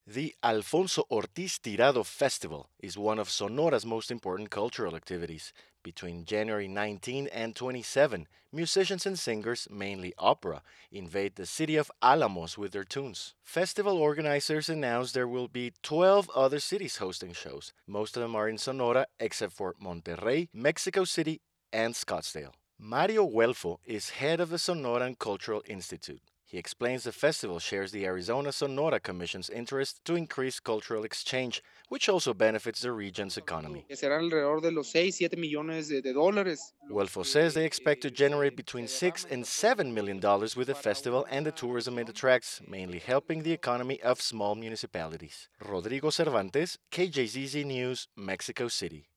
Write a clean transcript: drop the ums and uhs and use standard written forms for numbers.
The Alfonso Ortiz Tirado Festival is one of Sonora's most important cultural activities. Between January 19 and 27, musicians and singers, mainly opera, invade the city of Alamos with their tunes. Festival organizers announced there will be 12 other cities hosting shows. Most of them are in Sonora, except for Monterrey, Mexico City, and Scottsdale. Mario Huelfo is head of the Sonoran Cultural Institute. He explains the festival shares the Arizona Sonora Commission's interest to increase cultural exchange, which also benefits the region's economy. Que serán alrededor de los 6, 7 millones de dólares, lo Huelfo says they que expect to generate between $6 and $7 million with the para festival and the una tourism it inversión attracts, mainly helping the economy of small municipalities. Rodrigo Cervantes, KJZZ News, Mexico City.